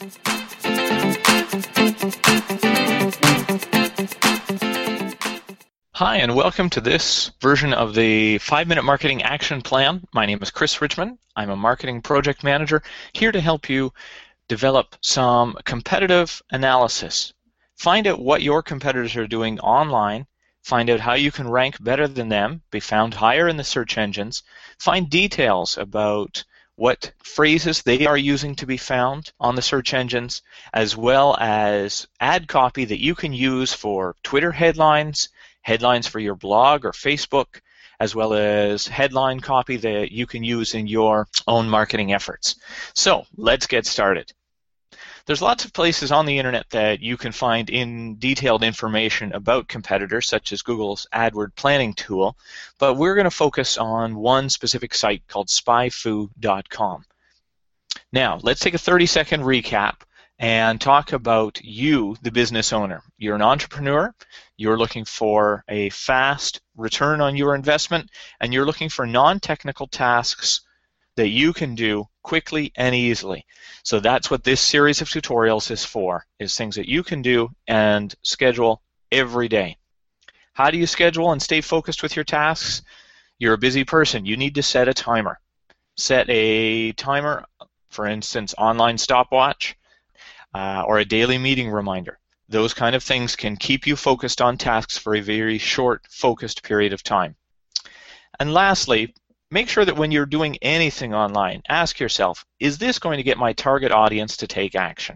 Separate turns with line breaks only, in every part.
Hi, and welcome to this version of the 5-Minute Marketing Action Plan. My name is Chris Richmond. I'm a marketing project manager here to help you develop some competitive analysis. Find out what your competitors are doing online. Find out how you can rank better than them, be found higher in the search engines. Find details about what phrases they are using to be found on the search engines, as well as ad copy that you can use for Twitter headlines for your blog or Facebook, as well as headline copy that you can use in your own marketing efforts. So let's get started. There's lots of places on the internet that you can find detailed information about competitors, such as Google's AdWord planning tool, but we're going to focus on one specific site called spyfu.com. Now, let's take a 30-second recap and talk about you, the business owner. You're an entrepreneur, you're looking for a fast return on your investment, and you're looking for non-technical tasks that you can do quickly and easily. So that's what this series of tutorials is for, is things that you can do and schedule every day. How do you schedule and stay focused with your tasks? You're a busy person. You need to set a timer. Set a timer, for instance, online stopwatch, or a daily meeting reminder. Those kind of things can keep you focused on tasks for a very short, focused period of time. And lastly, make sure that when you're doing anything online, ask yourself, is this going to get my target audience to take action?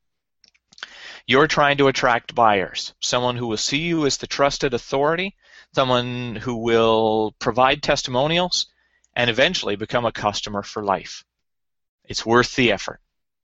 You're trying to attract buyers, someone who will see you as the trusted authority, someone who will provide testimonials, and eventually become a customer for life. It's worth the effort.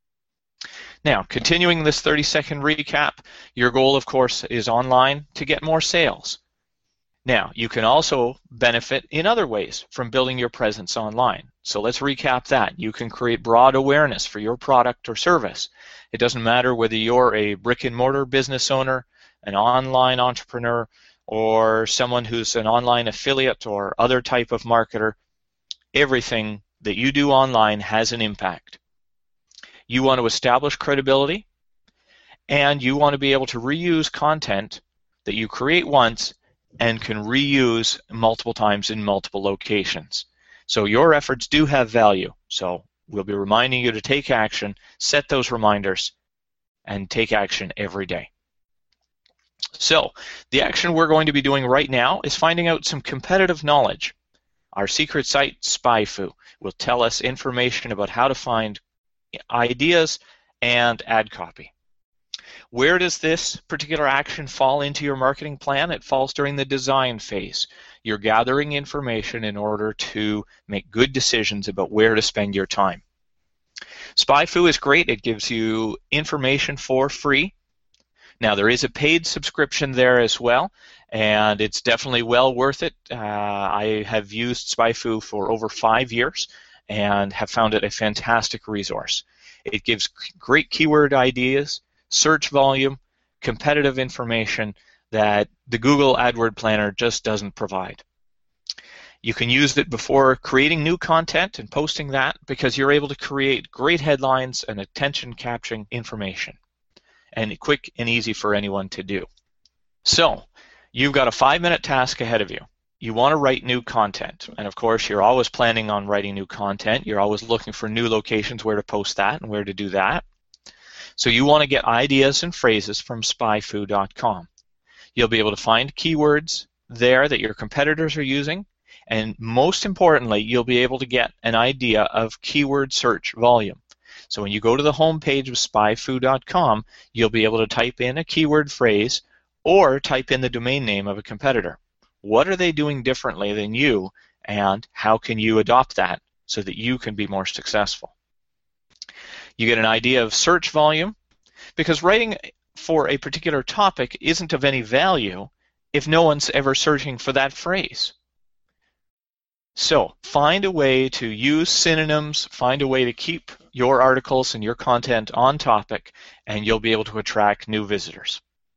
Now, continuing this 30-second recap, your goal, of course, is online to get more sales. Now, you can also benefit in other ways from building your presence online. So let's recap that. You can create broad awareness for your product or service. It doesn't matter whether you're a brick-and-mortar business owner, an online entrepreneur, or someone who's an online affiliate or other type of marketer. Everything that you do online has an impact. You want to establish credibility, and you want to be able to reuse content that you create once and can reuse multiple times in multiple locations. So your efforts do have value. So we'll be reminding you to take action, set those reminders, and take action every day. So the action we're going to be doing right now is finding out some competitive knowledge. Our secret site, SpyFu, will tell us information about how to find ideas and ad copy. Where does this particular action fall into your marketing plan? It falls during the design phase. You're gathering information in order to make good decisions about where to spend your time. SpyFu is great. It gives you information for free. Now, there is a paid subscription there as well, and it's definitely well worth it. I have used SpyFu for over 5 years and have found it a fantastic resource. It gives great keyword ideas, search volume, competitive information that the Google AdWord Planner just doesn't provide. You can use it before creating new content and posting that because you're able to create great headlines and attention-capturing information, and quick and easy for anyone to do. So, you've got a 5-minute task ahead of you. You want to write new content, and of course you're always planning on writing new content. You're always looking for new locations where to post that and where to do that. So you want to get ideas and phrases from spyfu.com. You'll be able to find keywords there that your competitors are using, and most importantly, you'll be able to get an idea of keyword search volume. So when you go to the home page of spyfu.com, you'll be able to type in a keyword phrase or type in the domain name of a competitor. What are they doing differently than you, and how can you adopt that so that you can be more successful? You get an idea of search volume, because writing for a particular topic isn't of any value if no one's ever searching for that phrase. So find a way to use synonyms, find a way to keep your articles and your content on topic, and you'll be able to attract new visitors.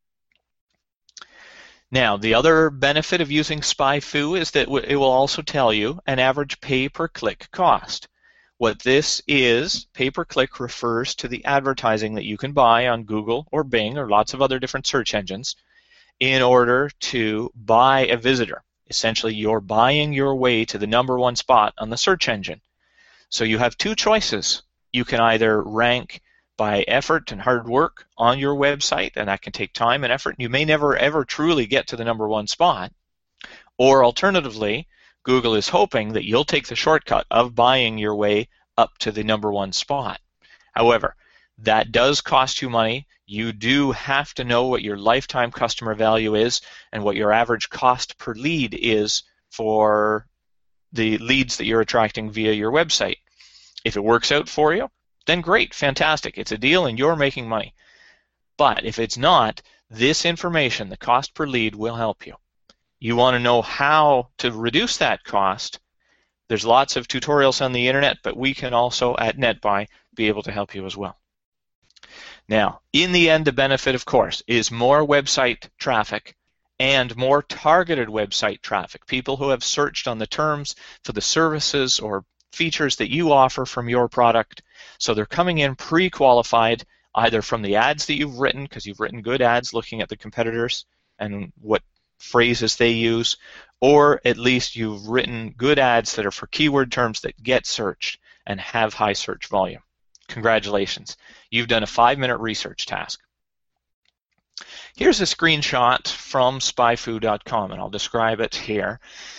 Now, the other benefit of using SpyFu is that it will also tell you an average pay-per-click cost. What this is, pay-per-click refers to the advertising that you can buy on Google or Bing or lots of other different search engines in order to buy a visitor. Essentially, you're buying your way to the #1 spot on the search engine. So you have two choices. You can either rank by effort and hard work on your website, and that can take time and effort. You may never ever truly get to the #1 spot. Or alternatively, Google is hoping that you'll take the shortcut of buying your way up to the #1 spot. However, that does cost you money. You do have to know what your lifetime customer value is and what your average cost per lead is for the leads that you're attracting via your website. If it works out for you, then great, fantastic. It's a deal and you're making money. But if it's not, this information, the cost per lead, will help you. You want to know how to reduce that cost. There's lots of tutorials on the internet, but we can also at NetBuy be able to help you as well. Now, in the end, the benefit, of course, is more website traffic and more targeted website traffic. People who have searched on the terms for the services or features that you offer from your product. So they're coming in pre-qualified either from the ads that you've written, because you've written good ads looking at the competitors and what phrases they use, or at least you've written good ads that are for keyword terms that get searched and have high search volume. Congratulations. You've done a 5-minute research task. Here's a screenshot from SpyFu.com, and I'll describe it here.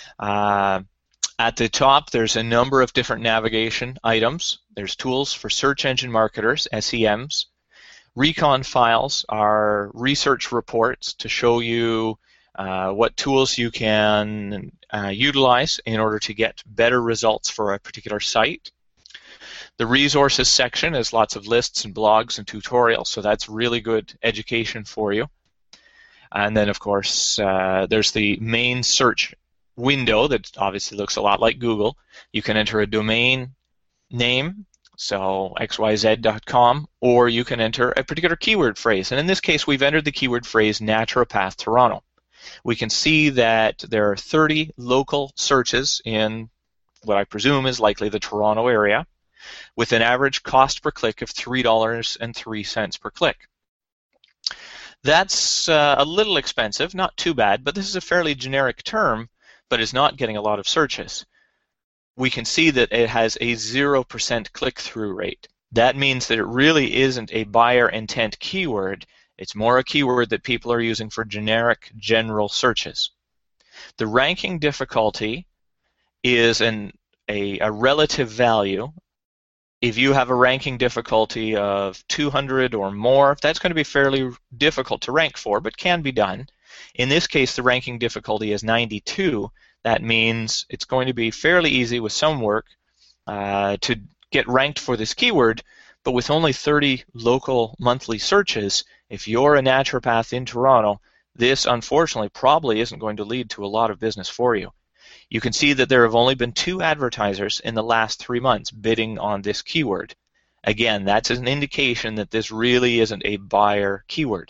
At the top, there's a number of different navigation items. There's tools for search engine marketers, SEMs. Recon files are research reports to show you what tools you can utilize in order to get better results for a particular site. The resources section is lots of lists and blogs and tutorials, so that's really good education for you. And then, of course, there's the main search window that obviously looks a lot like Google. You can enter a domain name, so xyz.com, or you can enter a particular keyword phrase. And in this case, we've entered the keyword phrase naturopath Toronto. We can see that there are 30 local searches in what I presume is likely the Toronto area, with an average cost per click of $3.03 per click. That's a little expensive, not too bad, but this is a fairly generic term, but is not getting a lot of searches. We can see that it has a 0% click-through rate. That means that it really isn't a buyer intent keyword. It's more a keyword that people are using for generic, general searches. The ranking difficulty is a relative value. If you have a ranking difficulty of 200 or more, that's going to be fairly difficult to rank for, but can be done. In this case, the ranking difficulty is 92. That means it's going to be fairly easy with some work to get ranked for this keyword, but with only 30 local monthly searches, if you're a naturopath in Toronto, this unfortunately probably isn't going to lead to a lot of business for you. You can see that there have only been 2 advertisers in the last 3 months bidding on this keyword. Again, that's an indication that this really isn't a buyer keyword.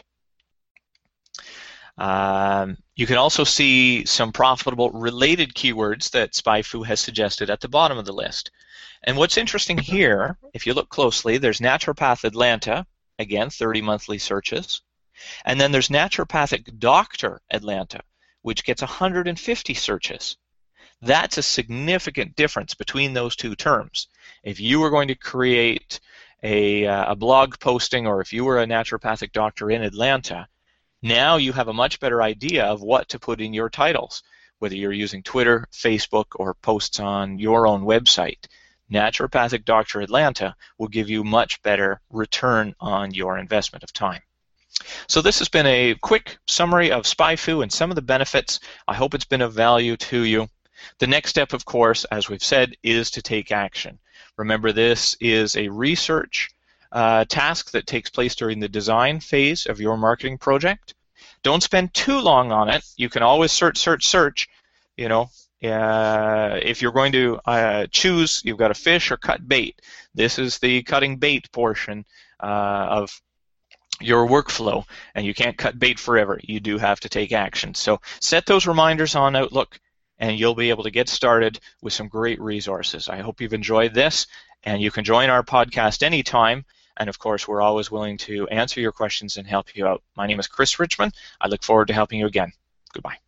You can also see some profitable related keywords that SpyFu has suggested at the bottom of the list. And what's interesting here, if you look closely, there's Naturopath Atlanta, again, 30 monthly searches. And then there's Naturopathic Doctor Atlanta, which gets 150 searches. That's a significant difference between those two terms. If you were going to create a blog posting, or if you were a naturopathic doctor in Atlanta, now you have a much better idea of what to put in your titles, whether you're using Twitter, Facebook, or posts on your own website. Naturopathic Doctor Atlanta will give you much better return on your investment of time. So this has been a quick summary of SpyFu and some of the benefits. I hope it's been of value to you. The next step, of course, as we've said, is to take action. Remember, this is a research task that takes place during the design phase of your marketing project. Don't spend too long on it. You can always search. You know, if you're going to choose, you've got to fish or cut bait. This is the cutting bait portion of your workflow, and you can't cut bait forever. You do have to take action. So set those reminders on Outlook, and you'll be able to get started with some great resources. I hope you've enjoyed this, And you can join our podcast anytime. And of course, we're always willing to answer your questions and help you out. My name is Chris Richmond. I look forward to helping you again. Goodbye.